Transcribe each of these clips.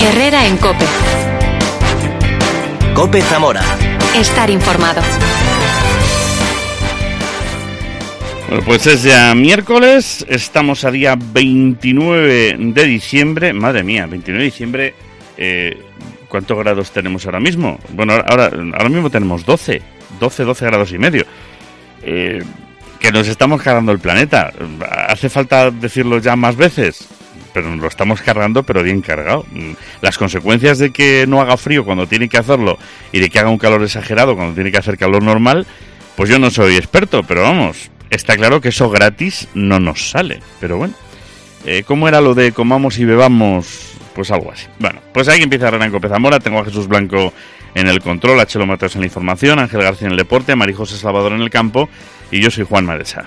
Herrera en COPE. COPE Zamora. Estar informado. Bueno, pues es ya miércoles, estamos a día 29 de diciembre. Madre mía, 29 de diciembre. ¿Cuántos grados tenemos ahora mismo? Bueno, ahora mismo tenemos 12 grados y medio. Que nos estamos cargando el planeta. ¿Hace falta decirlo ya más veces? Pero nos lo estamos cargando, pero bien cargado. Las consecuencias de que no haga frío cuando tiene que hacerlo y de que haga un calor exagerado cuando tiene que hacer calor normal, pues yo no soy experto, pero vamos, está claro que eso gratis no nos sale. Pero bueno, ¿cómo era lo de comamos y bebamos? Pues algo así. Bueno, pues ahí empieza Herrera en COPE Zamora. Tengo a Jesús Blanco en el control, a Chelo Mateos en la información, a Ángel García en el deporte, a María José Salvador en el campo y yo soy Juan Madesa.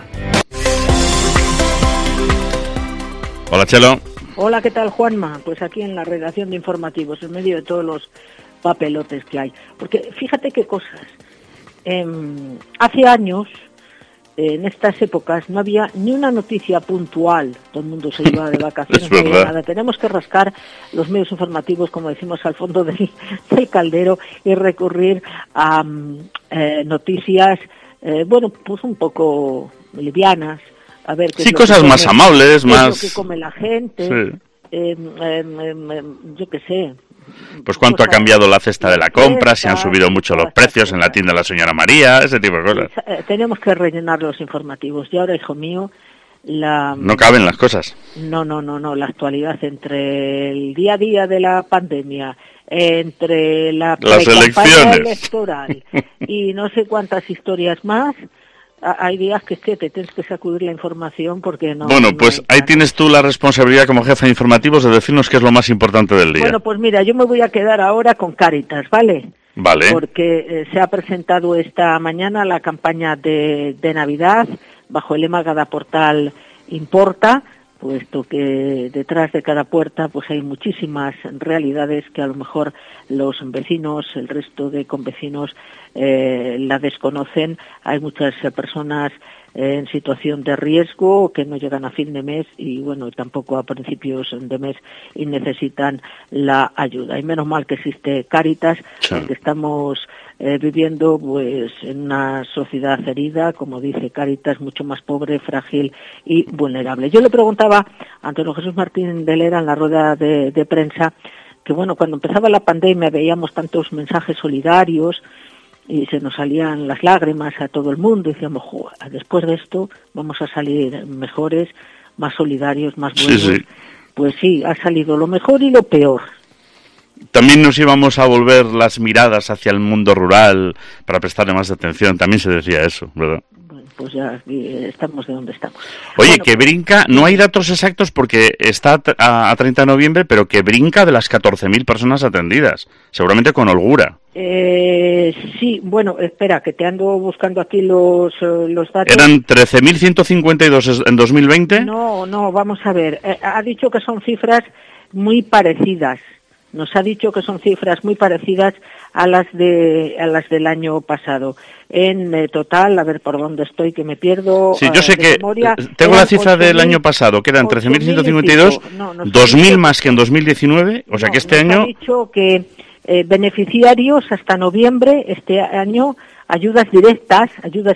Hola, Chelo. Hola, ¿qué tal, Juanma? Pues aquí en la redacción de informativos, en medio de todos los papelotes que hay. Porque fíjate qué cosas. Hace años, en estas épocas, no había ni una noticia puntual. Todo el mundo se iba de vacaciones. No había nada. Tenemos que rascar los medios informativos, como decimos, al fondo del caldero y recurrir a noticias, bueno, pues un poco livianas. A ver, sí, cosas más amables, más... Qué es lo que come la gente, sí. Yo qué sé. Pues cuánto ha cambiado la cesta de la compra, si han subido mucho los precios en la tienda de la señora María, ese tipo de cosas. Tenemos que rellenar los informativos. Y ahora, hijo mío, no caben las cosas. No, la actualidad entre el día a día de la pandemia, entre la campaña electoral y no sé cuántas historias más. Hay días que te tienes que sacudir la información porque no... Bueno, pues ahí tienes tú la responsabilidad como jefe de informativos de decirnos qué es lo más importante del día. Bueno, pues mira, yo me voy a quedar ahora con Cáritas, ¿vale? Vale. Porque se ha presentado esta mañana la campaña de Navidad bajo el lema Cada portal importa, puesto que detrás de cada puerta pues hay muchísimas realidades que a lo mejor los vecinos, el resto de convecinos la desconocen. Hay muchas personas en situación de riesgo que no llegan a fin de mes y bueno, tampoco a principios de mes y necesitan la ayuda. Y menos mal que existe Cáritas, porque estamos viviendo pues en una sociedad herida, como dice Cáritas, mucho más pobre, frágil y vulnerable. Yo le preguntaba a Antonio Jesús Martín de Lera en la rueda de prensa que bueno, cuando empezaba la pandemia veíamos tantos mensajes solidarios y se nos salían las lágrimas a todo el mundo y decíamos, después de esto vamos a salir mejores, más solidarios, más buenos. Sí. Pues sí, ha salido lo mejor y lo peor. También nos íbamos a volver las miradas hacia el mundo rural para prestarle más atención, también se decía eso, ¿verdad? Bueno, pues ya estamos de donde estamos. Oye, bueno, que brinca, no hay datos exactos porque está a 30 de noviembre, pero que brinca de las 14.000 personas atendidas, seguramente con holgura. Sí, bueno, espera, que te ando buscando aquí los datos. ¿Eran 13.152 en 2020? No, vamos a ver, ha dicho que son cifras muy parecidas. Nos ha dicho que son cifras muy parecidas a las del año pasado. En total, a ver por dónde estoy, que me pierdo. Sí, yo sé que memoria, tengo la cifra del año pasado, que eran 13.152, 2.000 más que en 2019, o sea que este año... Ha dicho que beneficiarios hasta noviembre, este año, ayudas directas,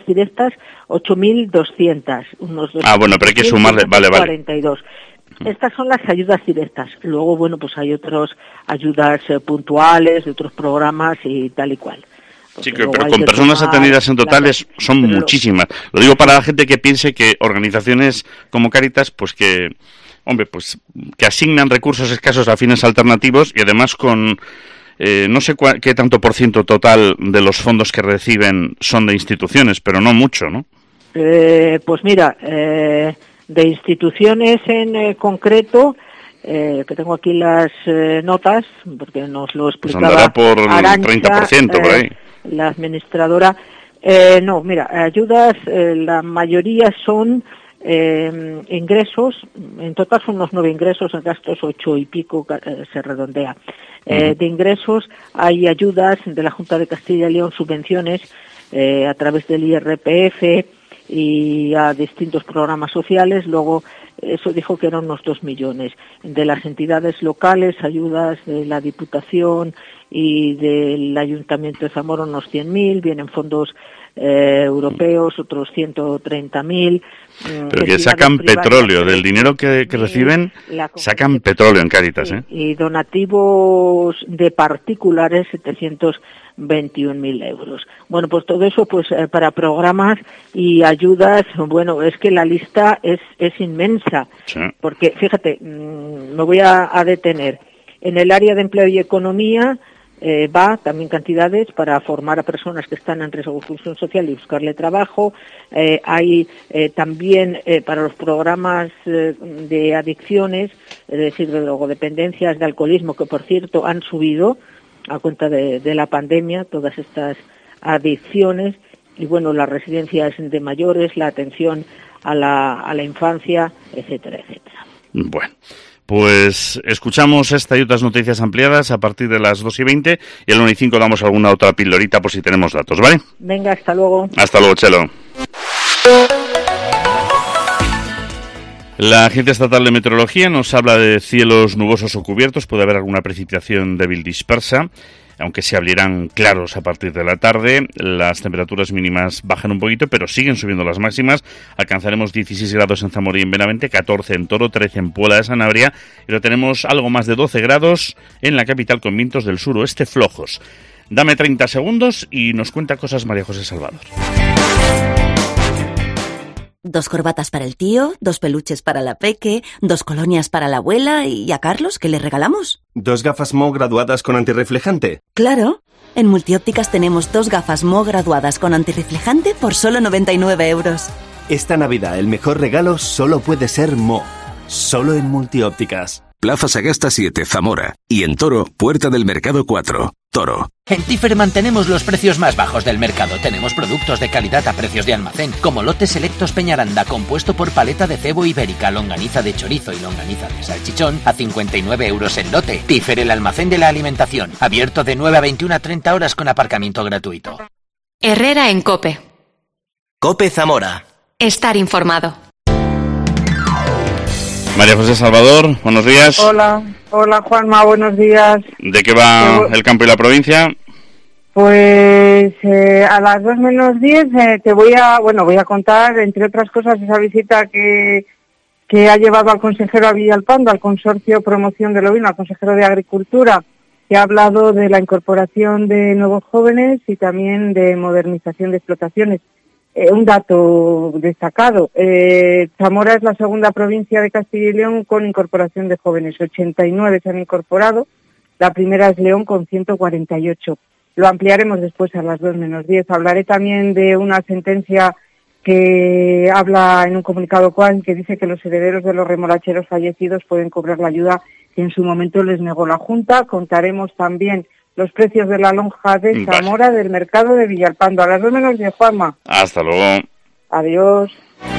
8.200. Bueno, pero hay que sumarle, vale. 42. Estas son las ayudas directas. Luego, bueno, pues hay otras ayudas puntuales de otros programas y tal y cual. Sí, pero con personas atendidas en totales son muchísimas. Lo digo para la gente que piense que organizaciones como Cáritas, pues que, hombre, pues que asignan recursos escasos a fines alternativos y además con no sé qué tanto por ciento total de los fondos que reciben son de instituciones, pero no mucho, ¿no? Pues mira, de instituciones en concreto, que tengo aquí las notas, porque nos lo explicaba andará por el Arantxa, 30% por ahí. La administradora. No, mira, ayudas, la mayoría son ingresos, en total son unos 9 ingresos, en gastos 8 y pico, se redondea. De ingresos hay ayudas de la Junta de Castilla y León, subvenciones a través del IRPF y a distintos programas sociales. Luego eso dijo que eran unos 2 millones. De las entidades locales, ayudas de la Diputación y del Ayuntamiento de Zamora unos 100.000, vienen fondos europeos otros 130.000. Pero que sacan petróleo, del dinero que reciben, sacan petróleo en Cáritas, ¿eh? Y donativos de particulares 721.000 euros. Bueno, pues todo eso pues para programas y ayudas, bueno, es que la lista es inmensa, sí. Porque fíjate, me voy a detener. En el área de empleo y economía va también cantidades para formar a personas que están en riesgo de exclusión social y buscarle trabajo. Hay también para los programas de adicciones, es decir, de drogodependencias, de alcoholismo, que por cierto han subido a cuenta de la pandemia, todas estas adicciones, y bueno, las residencias de mayores, la atención a la infancia, etcétera, etcétera. Bueno. Pues escuchamos esta y otras noticias ampliadas a partir de las 2:20 y a las 1:05 damos alguna otra pildorita por si tenemos datos, ¿vale? Venga, hasta luego. Hasta luego, Chelo. La Agencia Estatal de Meteorología nos habla de cielos nubosos o cubiertos, puede haber alguna precipitación débil dispersa, aunque se abrirán claros a partir de la tarde. Las temperaturas mínimas bajan un poquito, pero siguen subiendo las máximas. Alcanzaremos 16 grados en Zamora y en Benavente, 14 en Toro, 13 en Puebla de Sanabria, pero tenemos algo más de 12 grados en la capital con vientos del suroeste flojos. Dame 30 segundos y nos cuenta cosas María José Salvador. 2 corbatas para el tío, 2 peluches para la peque, 2 colonias para la abuela y a Carlos, ¿qué le regalamos? 2 gafas Mo graduadas con antirreflejante. Claro, en Multiópticas tenemos 2 gafas Mo graduadas con antirreflejante por solo 99 euros. Esta Navidad el mejor regalo solo puede ser Mo, solo en Multiópticas. Plaza Sagasta 7, Zamora. Y en Toro, Puerta del Mercado 4, Toro. En Tifer mantenemos los precios más bajos del mercado. Tenemos productos de calidad a precios de almacén, como lotes selectos Peñaranda, compuesto por paleta de cebo ibérica, longaniza de chorizo y longaniza de salchichón, a 59 euros el lote. Tifer, el almacén de la alimentación. Abierto de 9 a 21 a 30 horas con aparcamiento gratuito. Herrera en COPE. COPE Zamora. Estar informado. María José Salvador, buenos días. Hola Juanma, buenos días. ¿De qué va el campo y la provincia? Pues a las 2 menos 10 te voy a contar, entre otras cosas, esa visita que ha llevado al consejero a Villalpando, al Consorcio Promoción del Ovino, al consejero de Agricultura, que ha hablado de la incorporación de nuevos jóvenes y también de modernización de explotaciones. Un dato destacado, Zamora es la segunda provincia de Castilla y León con incorporación de jóvenes, 89 se han incorporado, la primera es León con 148. Lo ampliaremos después a las 2 menos 10. Hablaré también de una sentencia que habla en un comunicado que dice que los herederos de los remolacheros fallecidos pueden cobrar la ayuda que en su momento les negó la Junta. Contaremos también los precios de la lonja de Zamora del mercado de Villalpando. A las 2 menos 10, Juanma. Hasta luego. Adiós.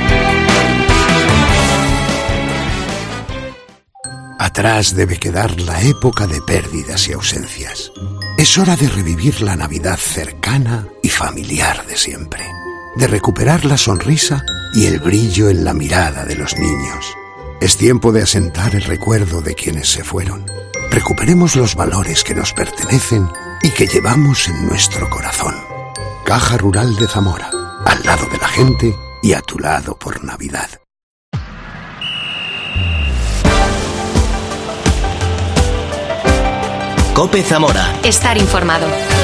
Atrás debe quedar la época de pérdidas y ausencias. Es hora de revivir la Navidad cercana y familiar de siempre. De recuperar la sonrisa y el brillo en la mirada de los niños. Es tiempo de asentar el recuerdo de quienes se fueron. Recuperemos los valores que nos pertenecen y que llevamos en nuestro corazón. Caja Rural de Zamora, al lado de la gente y a tu lado por Navidad. COPE Zamora. Estar informado.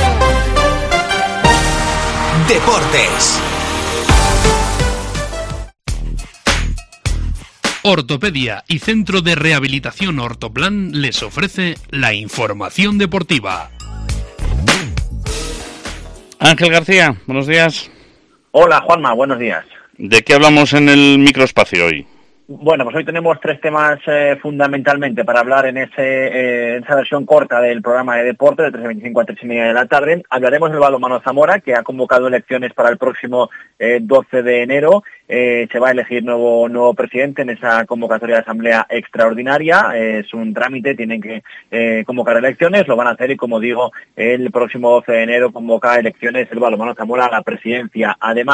Deportes. Ortopedia y Centro de Rehabilitación Ortoplan les ofrece la información deportiva. Ángel García, buenos días. Hola Juanma, buenos días. ¿De qué hablamos en el microespacio hoy? Bueno, pues hoy tenemos 3 temas fundamentalmente para hablar en esa versión corta del programa de deporte de 3:25 a 3:30 de la tarde. Hablaremos del balonmano Zamora, que ha convocado elecciones para el próximo 12 de enero. Se va a elegir nuevo presidente en esa convocatoria de asamblea extraordinaria. Es un trámite, tienen que convocar elecciones, lo van a hacer y, como digo, el próximo 12 de enero convoca elecciones el balonmano Zamora a la presidencia. Además,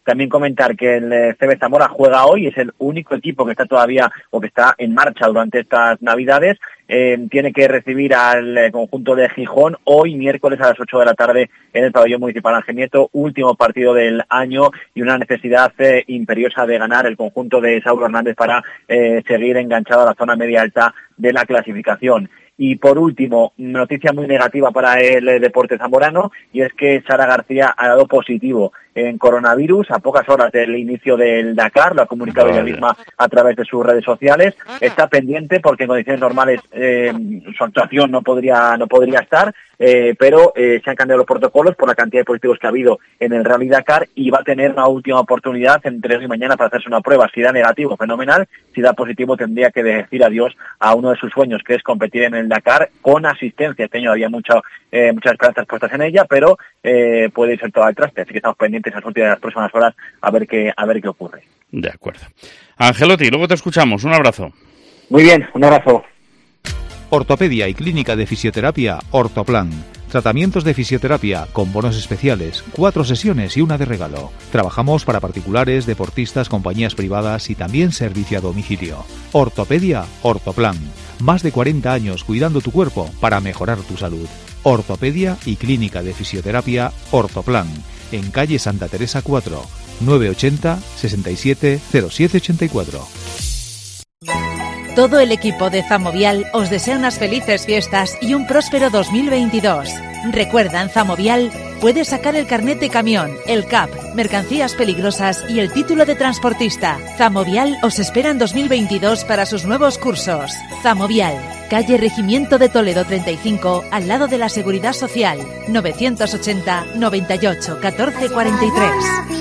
También comentar que el CB Zamora juega hoy, es el único equipo que está todavía o que está en marcha durante estas Navidades. Tiene que recibir al conjunto de Gijón hoy miércoles a las 8 de la tarde en el pabellón municipal Ángel Nieto, último partido del año y una necesidad imperiosa de ganar el conjunto de Saúl Hernández para seguir enganchado a la zona media alta de la clasificación. Y por último, noticia muy negativa para el deporte zamorano, y es que Sara García ha dado positivo en coronavirus a pocas horas del inicio del Dakar, lo ha comunicado ella misma a través de sus redes sociales. Está pendiente porque en condiciones normales su actuación no podría estar, pero se han cambiado los protocolos por la cantidad de positivos que ha habido en el Rally Dakar y va a tener una última oportunidad entre hoy y mañana para hacerse una prueba. Si da negativo, fenomenal. Si da positivo, tendría que decir adiós a uno de sus sueños, que es competir en el Dakar con asistencia. Este año había muchas esperanzas puestas en ella, pero puede irse todo al traste. Así que estamos pendientes en las próximas horas a ver qué ocurre. De acuerdo. Angelotti, luego te escuchamos. Un abrazo. Muy bien, un abrazo. Ortopedia y Clínica de Fisioterapia Ortoplan. Tratamientos de fisioterapia con bonos especiales, 4 sesiones y una de regalo. Trabajamos para particulares, deportistas, compañías privadas y también servicio a domicilio. Ortopedia Ortoplan. Más de 40 años cuidando tu cuerpo para mejorar tu salud. Ortopedia y Clínica de Fisioterapia Ortoplan. En calle Santa Teresa 4, 980 67 0784. Todo el equipo de Zamovial os desea unas felices fiestas y un próspero 2022. Recuerda, en Zamovial puedes sacar el carnet de camión, el CAP, mercancías peligrosas y el título de transportista. Zamovial os espera en 2022 para sus nuevos cursos. Zamovial, calle Regimiento de Toledo 35, al lado de la Seguridad Social, 980 98 14 43.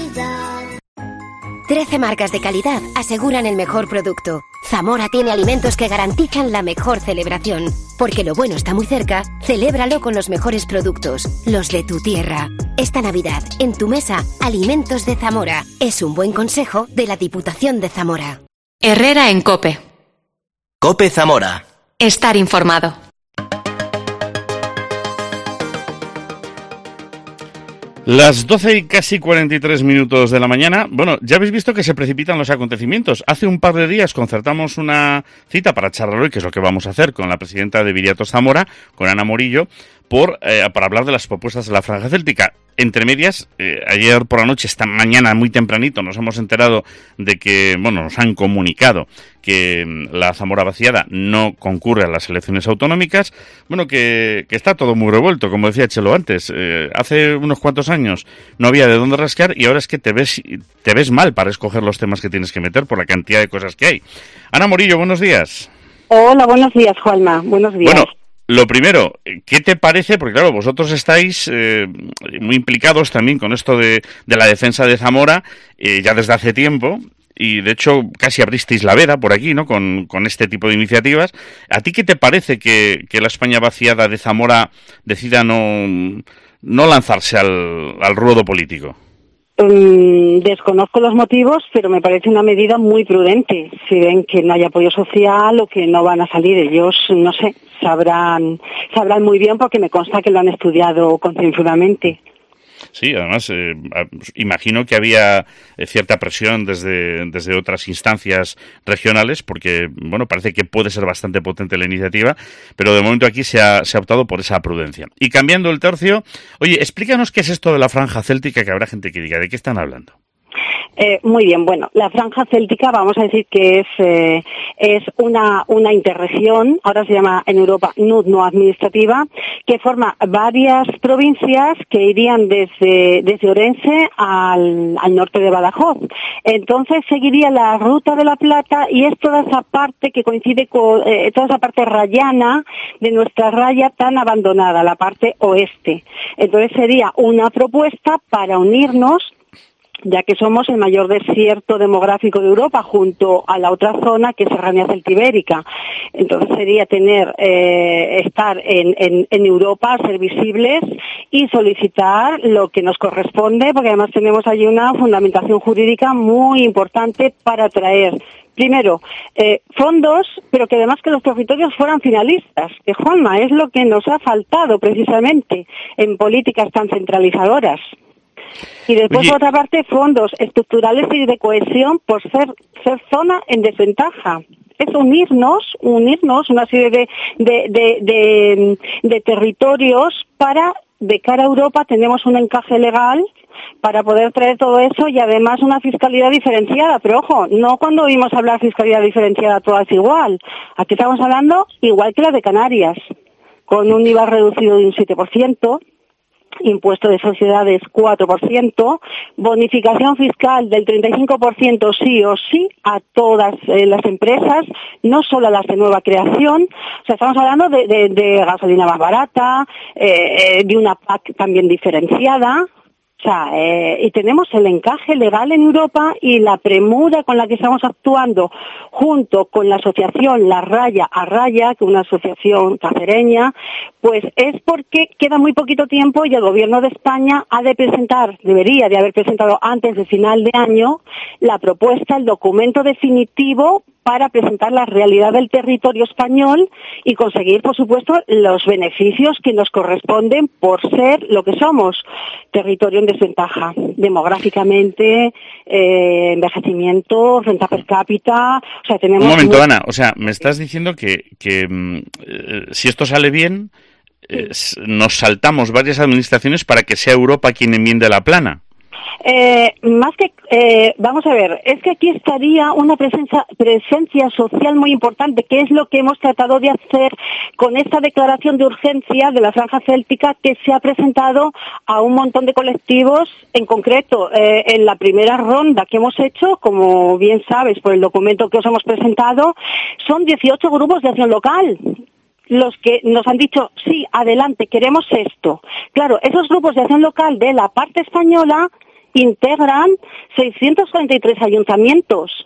13 marcas de calidad aseguran el mejor producto. Zamora tiene alimentos que garantizan la mejor celebración. Porque lo bueno está muy cerca, celébralo con los mejores productos, los de tu tierra. Esta Navidad, en tu mesa, Alimentos de Zamora. Es un buen consejo de la Diputación de Zamora. Herrera en COPE. COPE Zamora. Estar informado. Las 12 y casi 43 minutos de la mañana. Bueno, ya habéis visto que se precipitan los acontecimientos. Hace un par de días concertamos una cita para charlar hoy, que es lo que vamos a hacer con la presidenta de Viriatos Zamora, con Ana Morillo, para hablar de las propuestas de la Franja Céltica. Entre medias, ayer por la noche, esta mañana muy tempranito, nos hemos enterado de que, nos han comunicado que la Zamora vaciada no concurre a las elecciones autonómicas. Que está todo muy revuelto, como decía Chelo antes. Hace unos cuantos años no había de dónde rascar y ahora es que te ves mal para escoger los temas que tienes que meter por la cantidad de cosas que hay. Ana Morillo, buenos días. Hola, buenos días, Juanma. Buenos días. Bueno, lo primero, ¿qué te parece? Porque claro, vosotros estáis muy implicados también con esto de la defensa de Zamora, ya desde hace tiempo, y de hecho casi abristeis la veda por aquí, ¿no? Con este tipo de iniciativas. ¿A ti qué te parece que la España vaciada de Zamora decida no lanzarse al ruedo político? Desconozco los motivos, pero me parece una medida muy prudente. Si ven que no hay apoyo social o que no van a salir, ellos, no sé, sabrán muy bien, porque me consta que lo han estudiado concienzudamente. Sí, además, imagino que había cierta presión desde otras instancias regionales, porque, parece que puede ser bastante potente la iniciativa, pero de momento aquí se ha optado por esa prudencia. Y cambiando el tercio, oye, explícanos qué es esto de la Franja Céltica, que habrá gente que diga, ¿de qué están hablando? Muy bien, la Franja Céltica, vamos a decir que es una interregión, ahora se llama en Europa NUD no administrativa, que forma varias provincias que irían desde Orense al norte de Badajoz. Entonces seguiría la Ruta de la Plata y es toda esa parte que coincide con toda esa parte rayana de nuestra raya tan abandonada, la parte oeste. Entonces sería una propuesta para unirnos, ya que somos el mayor desierto demográfico de Europa, junto a la otra zona que es Serranía Celtibérica. Entonces sería estar en Europa, ser visibles y solicitar lo que nos corresponde, porque además tenemos allí una fundamentación jurídica muy importante para atraer, primero, fondos, pero que además que los territorios fueran finalistas, que Juanma, es lo que nos ha faltado precisamente en políticas tan centralizadoras. Y después, por otra parte, fondos estructurales y de cohesión por ser zona en desventaja. Es unirnos una serie de territorios para, de cara a Europa, tenemos un encaje legal para poder traer todo eso y además una fiscalidad diferenciada. Pero ojo, no cuando oímos hablar de fiscalidad diferenciada todas igual. Aquí estamos hablando igual que la de Canarias, con un IVA reducido de un 7%, impuesto de sociedades 4%, bonificación fiscal del 35% sí o sí a todas las empresas, no solo a las de nueva creación. O sea, estamos hablando de gasolina más barata, de una PAC también diferenciada. O sea, y tenemos el encaje legal en Europa y la premura con la que estamos actuando junto con la asociación La Raya a Raya, que es una asociación cacereña, pues es porque queda muy poquito tiempo y el Gobierno de España debería de haber presentado antes de final de año la propuesta, el documento definitivo para presentar la realidad del territorio español y conseguir, por supuesto, los beneficios que nos corresponden por ser lo que somos, territorio en desventaja, demográficamente, envejecimiento, renta per cápita, o sea, tenemos... Un momento, Ana, o sea, me estás diciendo que si esto sale bien, nos saltamos varias administraciones para que sea Europa quien enmiende la plana. Más que, vamos a ver, es que aquí estaría una presencia social muy importante, que es lo que hemos tratado de hacer con esta declaración de urgencia de la Franja Céltica que se ha presentado a un montón de colectivos, en concreto, en la primera ronda que hemos hecho, como bien sabes por el documento que os hemos presentado, son 18 grupos de acción local los que nos han dicho, sí, adelante, queremos esto. Claro, esos grupos de acción local de la parte española integran 643 ayuntamientos,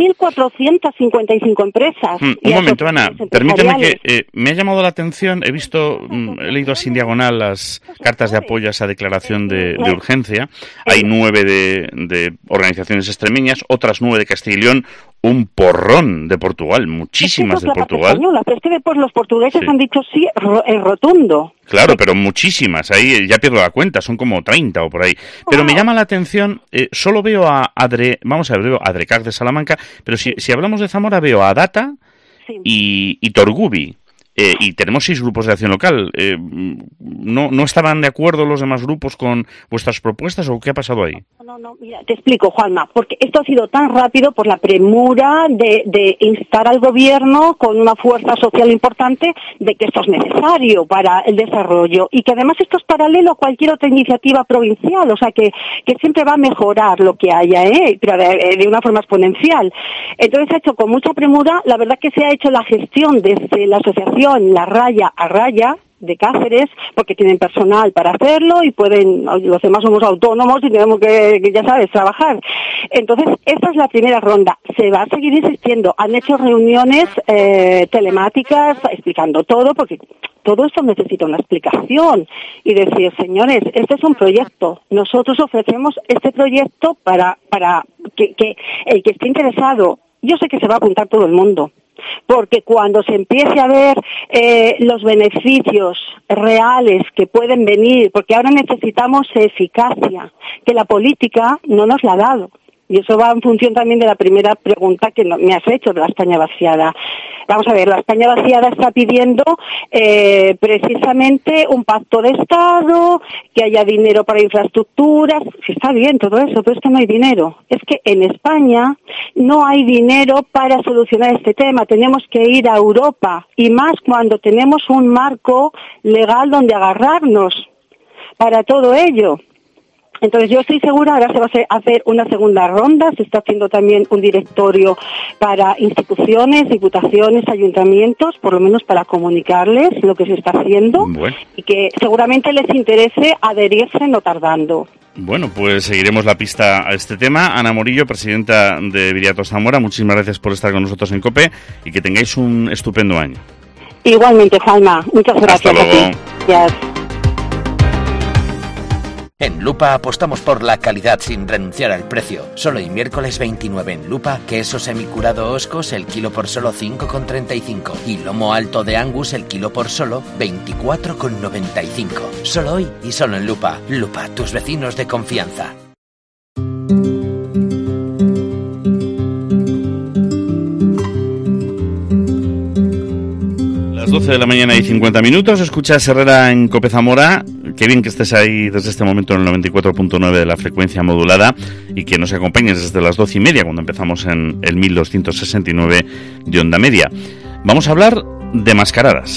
1.455 empresas. Un momento, Ana, permíteme que me ha llamado la atención, he leído así en diagonal las cartas de apoyo a esa declaración de urgencia. Hay 9 de organizaciones extremeñas, otras 9 de Castilla y León, un porrón de Portugal, muchísimas de Portugal. Española, pero es que después los portugueses han dicho sí en rotundo. Claro, pero muchísimas, ahí ya pierdo la cuenta, son como 30 o por ahí. Pero me llama la atención, solo veo a Adrecac de Salamanca, pero si hablamos de Zamora veo a Data y Torgubi. Y tenemos 6 grupos de acción local. ¿No estaban de acuerdo los demás grupos con vuestras propuestas o qué ha pasado ahí? No, mira, te explico, Juanma, porque esto ha sido tan rápido por la premura de instar al gobierno con una fuerza social importante de que esto es necesario para el desarrollo y que además esto es paralelo a cualquier otra iniciativa provincial, o sea que siempre va a mejorar lo que haya, pero de una forma exponencial. Entonces se ha hecho con mucha premura, la verdad que se ha hecho la gestión desde la asociación La Raya a Raya de Cáceres, porque tienen personal para hacerlo y los demás somos autónomos y tenemos que ya sabes, trabajar. Entonces, esta es la primera ronda. Se va a seguir insistiendo. Han hecho reuniones telemáticas explicando todo, porque todo esto necesita una explicación y decir, señores, este es un proyecto. Nosotros ofrecemos este proyecto para que el que esté interesado, yo sé que se va a apuntar todo el mundo, porque cuando se empiece a ver los beneficios reales que pueden venir, porque ahora necesitamos eficacia, que la política no nos la ha dado. Y eso va en función también de la primera pregunta que me has hecho, de la España vaciada. Vamos a ver, la España vaciada está pidiendo precisamente un pacto de Estado, que haya dinero para infraestructuras. Sí, está bien todo eso, pero es que no hay dinero. Es que en España no hay dinero para solucionar este tema. Tenemos que ir a Europa, y más cuando tenemos un marco legal donde agarrarnos para todo ello. Entonces yo estoy segura, ahora se va a hacer una segunda ronda, se está haciendo también un directorio para instituciones, diputaciones, ayuntamientos, por lo menos para comunicarles lo que se está haciendo y que seguramente les interese adherirse no tardando. Bueno, pues seguiremos la pista a este tema. Ana Morillo, presidenta de Viriato Zamora, muchísimas gracias por estar con nosotros en COPE y que tengáis un estupendo año. Igualmente, Juanma, muchas gracias. Hasta luego. Gracias. En Lupa apostamos por la calidad sin renunciar al precio. Solo hoy miércoles 29 en Lupa, queso semicurado Oscos el kilo por solo 5,35 y lomo alto de Angus el kilo por solo 24,95. Solo hoy y solo en Lupa. Lupa, tus vecinos de confianza. Las 12 de la mañana y 50 minutos, escuchas Herrera en Cope Zamora. Qué bien que estés ahí desde este momento en el 94.9 de la frecuencia modulada y que nos acompañes desde las 12:30 cuando empezamos en el 1269 de onda media. Vamos a hablar de mascaradas.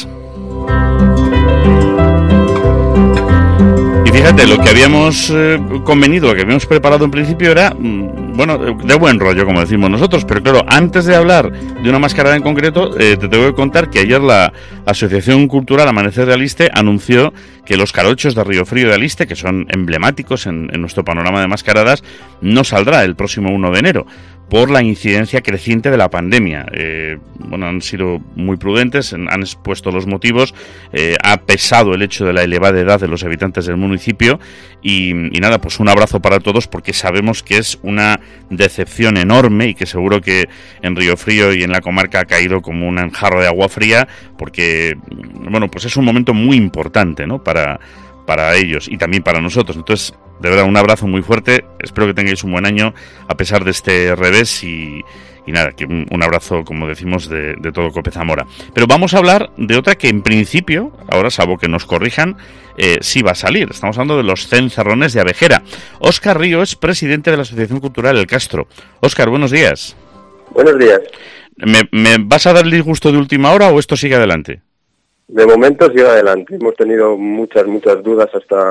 Y fíjate, lo que habíamos convenido, lo que habíamos preparado en principio era, bueno, de buen rollo, como decimos nosotros, pero claro, antes de hablar de una mascarada en concreto, te tengo que contar que ayer la Asociación Cultural Amanecer de Aliste anunció que los carochos de Río Frío de Aliste, que son emblemáticos en nuestro panorama de mascaradas, no saldrá el próximo 1 de enero. Por la incidencia creciente de la pandemia. Bueno, han sido muy prudentes, han expuesto los motivos, ha pesado el hecho de la elevada edad de los habitantes del municipio y nada, pues un abrazo para todos porque sabemos que es una decepción enorme y que seguro que en Río Frío y en la comarca ha caído como un jarro de agua fría porque, bueno, pues es un momento muy importante, ¿no?, para ellos y también para nosotros. Entonces, de verdad, un abrazo muy fuerte, espero que tengáis un buen año a pesar de este revés y nada, que un abrazo, como decimos, de todo Cope Zamora. Pero vamos a hablar de otra que en principio, ahora salvo que nos corrijan, sí va a salir. Estamos hablando de los cencerrones de Abejera. Óscar Río es presidente de la Asociación Cultural El Castro. Óscar, buenos días. Buenos días. ¿Me vas a dar el disgusto de última hora o esto sigue adelante? De momento sigue adelante. Hemos tenido muchas dudas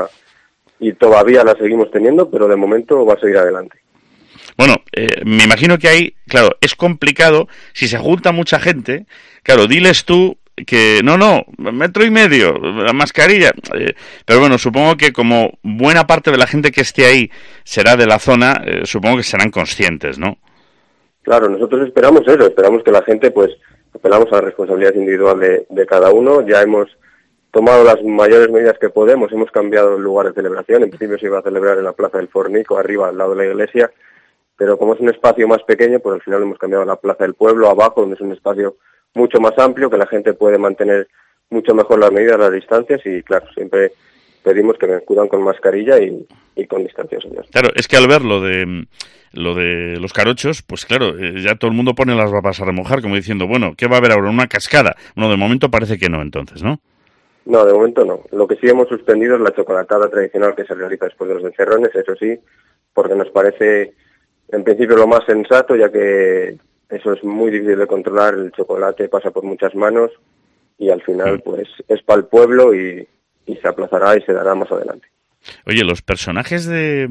y todavía las seguimos teniendo, pero de momento va a seguir adelante. Bueno, me imagino que ahí, claro, es complicado, si se junta mucha gente, claro, diles tú que no, 1,5 metros, la mascarilla, pero bueno, supongo que como buena parte de la gente que esté ahí será de la zona, supongo que serán conscientes, ¿no? Claro, nosotros esperamos eso, esperamos que la gente, pues, apelamos a la responsabilidad individual de cada uno, ya hemos tomado las mayores medidas que podemos, hemos cambiado el lugar de celebración, en principio se iba a celebrar en la Plaza del Fornico, arriba, al lado de la iglesia, pero como es un espacio más pequeño, pues al final hemos cambiado a la Plaza del Pueblo, abajo, donde es un espacio mucho más amplio, que la gente puede mantener mucho mejor las medidas, las distancias, y claro, siempre pedimos que me acudan con mascarilla y con distancia social. Claro, es que al ver lo de los carochos, pues claro, ya todo el mundo pone las papas a remojar, como diciendo, bueno, ¿qué va a haber ahora? ¿Una cascada? Bueno, de momento parece que no, entonces, ¿no? No, de momento no. Lo que sí hemos suspendido es la chocolatada tradicional que se realiza después de los encerrones, eso sí, porque nos parece, en principio, lo más sensato, ya que eso es muy difícil de controlar, el chocolate pasa por muchas manos y al final, pues, es para el pueblo y se aplazará y se dará más adelante. Oye, los personajes de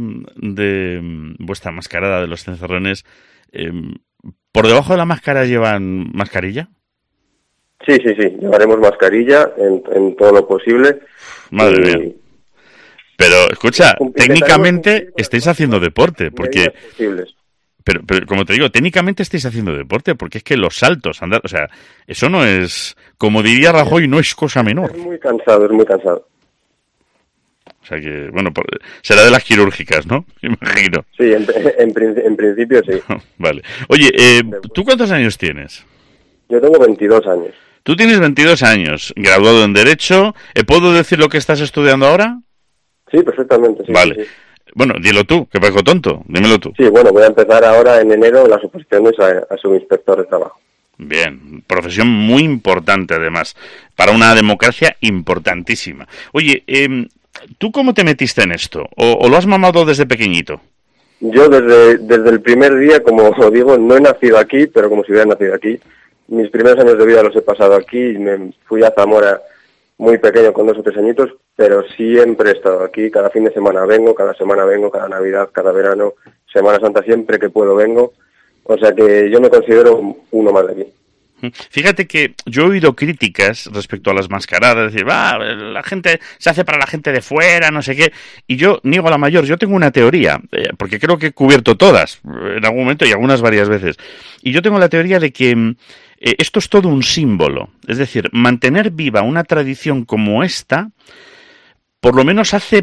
vuestra mascarada de los cencerrones, ¿por debajo de la máscara llevan mascarilla? Sí, llevaremos mascarilla en todo lo posible. Madre mía. Pero, escucha, técnicamente estáis haciendo deporte, porque... Pero, como te digo, técnicamente estáis haciendo deporte, porque es que los saltos, andar, o sea, eso no es, como diría Rajoy, no es cosa menor. Es muy cansado. O sea que, bueno, será de las quirúrgicas, ¿no? Imagino. Sí, en principio sí. Vale. Oye, ¿tú cuántos años tienes? Yo tengo 22 años. Tú tienes 22 años, graduado en Derecho. ¿Puedo decir lo que estás estudiando ahora? Sí, perfectamente. Sí, vale. Sí. Bueno, dilo tú, que parezco tonto. Dímelo tú. Sí, bueno, voy a empezar ahora en enero las oposiciones a subinspector de trabajo. Bien, profesión muy importante además, para una democracia importantísima. Oye, ¿tú cómo te metiste en esto? ¿O lo has mamado desde pequeñito? Yo desde el primer día, como digo, no he nacido aquí, pero como si hubiera nacido aquí. Mis primeros años de vida los he pasado aquí, me fui a Zamora muy pequeño, con 2 o 3 añitos, pero siempre he estado aquí, cada fin de semana vengo, cada Navidad, cada verano, Semana Santa, siempre que puedo vengo, o sea que yo me considero uno más de aquí. Fíjate que yo he oído críticas respecto a las mascaradas, decir, la gente se hace para la gente de fuera, no sé qué, y yo niego a la mayor. Yo tengo una teoría, porque creo que he cubierto todas en algún momento y algunas varias veces, y yo tengo la teoría de que esto es todo un símbolo, es decir, mantener viva una tradición como esta, por lo menos hace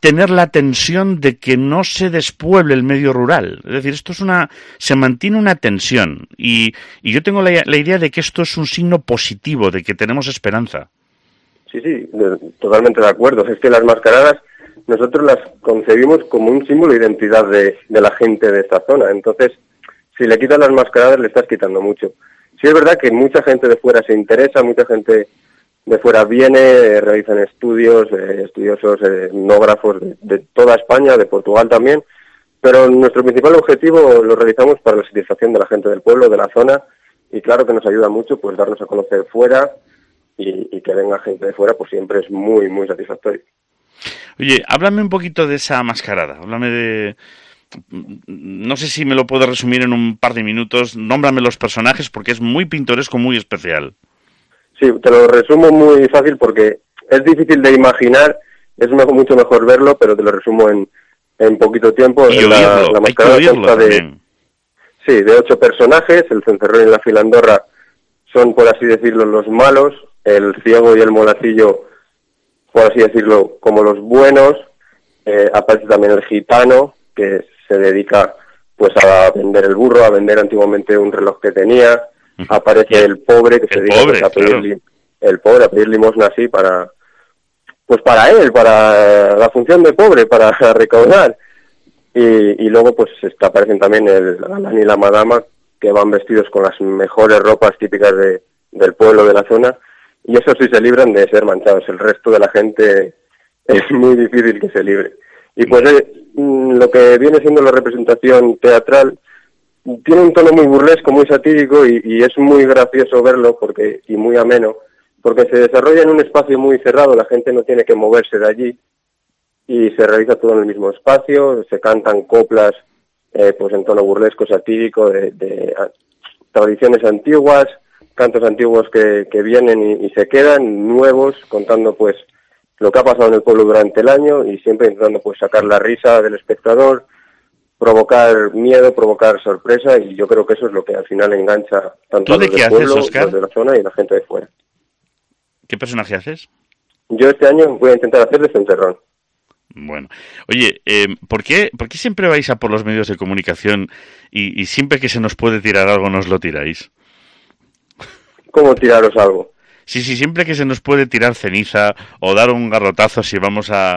tener la tensión de que no se despueble el medio rural. Es decir, se mantiene una tensión y yo tengo la idea de que esto es un signo positivo, de que tenemos esperanza. Sí, totalmente de acuerdo. Es que las mascaradas nosotros las concebimos como un símbolo de identidad de la gente de esta zona. Entonces, si le quitas las mascaradas, le estás quitando mucho. Sí es verdad que mucha gente de fuera se interesa, mucha gente de fuera viene, realizan estudios, estudiosos, etnógrafos de toda España, de Portugal también, pero nuestro principal objetivo lo realizamos para la satisfacción de la gente del pueblo, de la zona, y claro que nos ayuda mucho pues darnos a conocer fuera y que venga gente de fuera, pues siempre es muy, muy satisfactorio. Oye, háblame un poquito de esa mascarada, háblame de... No sé si me lo puedes resumir en un par de minutos, nómbrame los personajes porque es muy pintoresco, muy especial. Sí, te lo resumo muy fácil porque es difícil de imaginar, es mucho mejor verlo, pero te lo resumo en poquito tiempo. Y oírlo, la mascarada consta de 8 personajes, el cencerrón y la filandorra son, por así decirlo, los malos, el ciego y el molacillo, por así decirlo, como los buenos, aparece también el gitano, que se dedica pues a vender el burro, a vender antiguamente un reloj que tenía. Aparece el pobre, que se dedica pues, a pedir limosna así para él, para la función de pobre, para recaudar. Y luego pues aparecen también el galán y la madama, que van vestidos con las mejores ropas típicas del pueblo, de la zona, y eso sí se libran de ser manchados. El resto de la gente es muy difícil que se libre. Y pues lo que viene siendo la representación teatral tiene un tono muy burlesco, muy satírico y es muy gracioso verlo y muy ameno, porque se desarrolla en un espacio muy cerrado, la gente no tiene que moverse de allí y se realiza todo en el mismo espacio, se cantan coplas pues en tono burlesco, satírico, de tradiciones antiguas, cantos antiguos que vienen y se quedan, nuevos, contando pues lo que ha pasado en el pueblo durante el año y siempre intentando pues sacar la risa del espectador, provocar miedo, provocar sorpresa, y yo creo que eso es lo que al final engancha tanto a los del pueblo, los de la zona y la gente de fuera. ¿Qué personaje haces? Yo este año voy a intentar hacer de cencerrón. Bueno, oye, ¿por qué siempre vais a por los medios de comunicación y siempre que se nos puede tirar algo nos lo tiráis? ¿Cómo tiraros algo? Sí, siempre que se nos puede tirar ceniza o dar un garrotazo si vamos a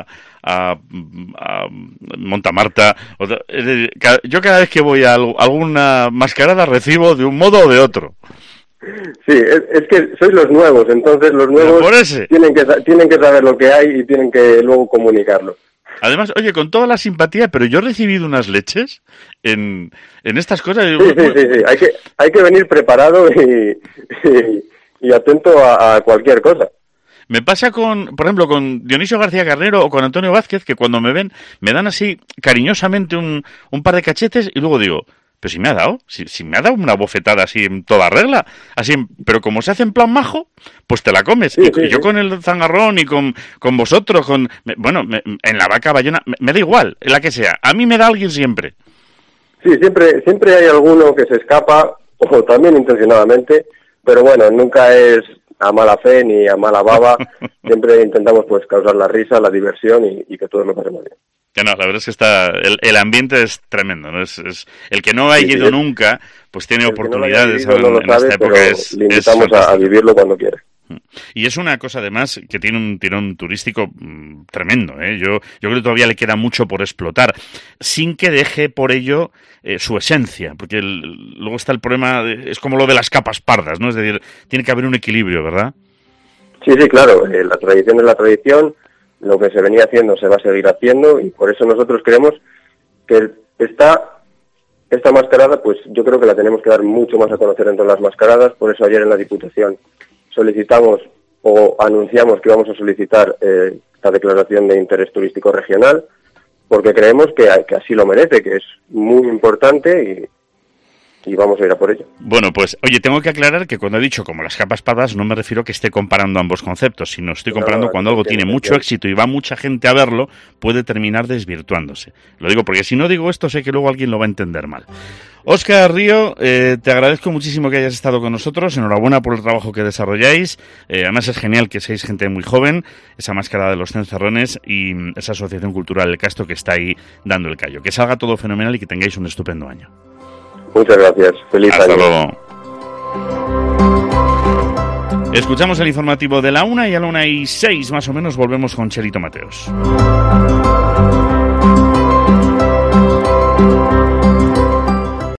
Montamarta. Yo cada vez que voy a alguna mascarada recibo de un modo o de otro. Sí, es que sois los nuevos, entonces los nuevos tienen que saber lo que hay y tienen que luego comunicarlo. Además, oye, con toda la simpatía, pero yo he recibido unas leches en estas cosas. Sí. Hay que venir preparado y atento a cualquier cosa. Me pasa por ejemplo, con Dionisio García Carnero o con Antonio Vázquez, que cuando me ven, me dan así cariñosamente un par de cachetes y luego digo, pero si me ha dado, si me ha dado una bofetada así en toda regla, así, pero como se hace en plan majo, pues te la comes. Sí. Yo con el zangarrón y con vosotros, en la vaca bayona, me da igual, la que sea, a mí me da alguien siempre. Sí, siempre hay alguno que se escapa, o también intencionadamente, pero bueno, nunca es a mala fe ni a mala baba, siempre intentamos pues causar la risa, la diversión y que todos lo pasemos bien. Que no, la verdad es que el ambiente es tremendo, ¿no? Es el que no ha ido nunca, pues tiene oportunidades en esta época. Le invitamos a vivirlo cuando quiera. Y es una cosa además que tiene un tirón turístico tremendo, ¿eh? Yo creo que todavía le queda mucho por explotar, sin que deje por ello su esencia, porque luego está el problema, es como lo de las capas pardas, ¿no? Es decir, tiene que haber un equilibrio, ¿verdad? Sí, claro, la tradición es la tradición, lo que se venía haciendo se va a seguir haciendo y por eso nosotros creemos que esta mascarada, pues yo creo que la tenemos que dar mucho más a conocer en todas las mascaradas, por eso ayer en la Diputación solicitamos o anunciamos que vamos a solicitar la declaración de interés turístico regional, porque creemos que así lo merece, que es muy importante vamos a ir a por ello. Bueno, pues, oye, tengo que aclarar que cuando he dicho como las capas padas, no me refiero que esté comparando ambos conceptos, sino estoy comparando cuando algo tiene mucho éxito y va mucha gente a verlo, puede terminar desvirtuándose. Lo digo porque si no digo esto, sé que luego alguien lo va a entender mal. Óscar Río, te agradezco muchísimo que hayas estado con nosotros, enhorabuena por el trabajo que desarrolláis, además es genial que seáis gente muy joven, esa máscara de los cencerrones y esa asociación cultural El Casto que está ahí dando el callo. Que salga todo fenomenal y que tengáis un estupendo año. Muchas gracias, feliz año. Hasta luego. Escuchamos el informativo de la 1 y a la 1:06 más o menos volvemos con Chelito Mateos.